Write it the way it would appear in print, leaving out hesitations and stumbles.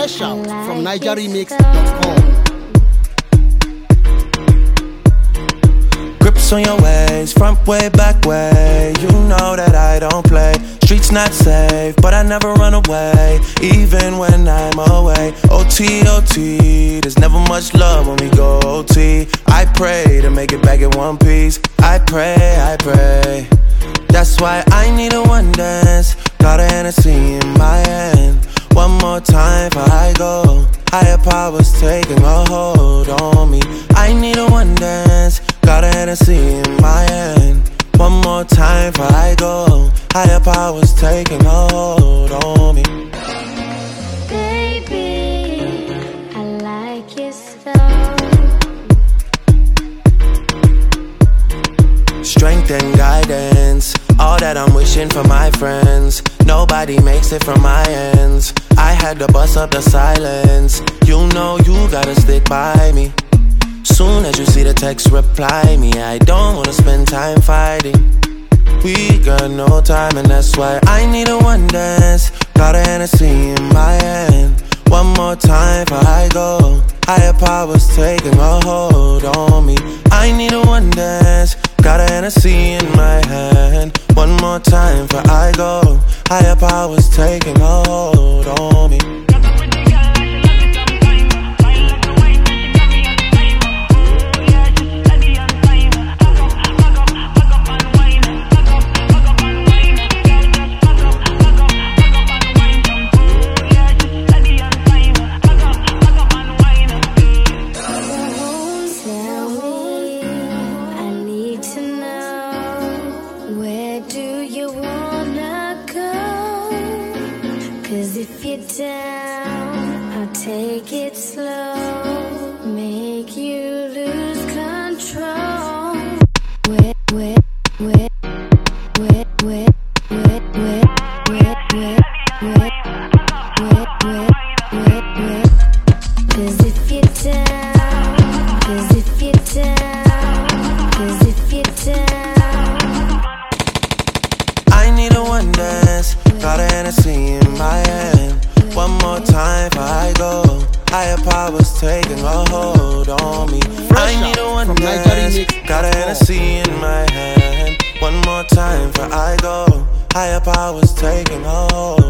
Fresh out from NigerRemix.com. Grips on your ways, front way, back way. You know that I don't play. Streets not safe, but I never run away, even when I'm away. OT, OT, there's never much love when we go OT. I pray to make it back in one piece. I pray. That's why I need a one dance. Got a Hennessy in my hand. One more time before I go. Higher powers taking a hold on me. I need a one dance. Got a Hennessy in my hand. One more time before I go. Higher powers taking a hold on me. Baby, I like it so. Strength and guidance, all that I'm wishing for my friends. Nobody makes it from my ends. I had to bust up the silence. You know you gotta stick by me. Soon as you see the text, reply me. I don't wanna spend time fighting. We got no time and that's why I need a one dance. Got a Hennessy in my hand. One more time before I go. Higher powers taking a hold on me. I need a one dance. Got a Hennessy in my hand. One more time before I go. Higher powers taking a hold on me. If you're down, I'll take it slow, make you lose control. Cause if you're down, cause if you're down, cause if you're down. I need a one dance. Got a Hennessy in my hand. One more time before I go. Higher powers taking a hold on me. I need a one dance. Got a Hennessy in my hand. One more time before I go. Higher powers taking a hold.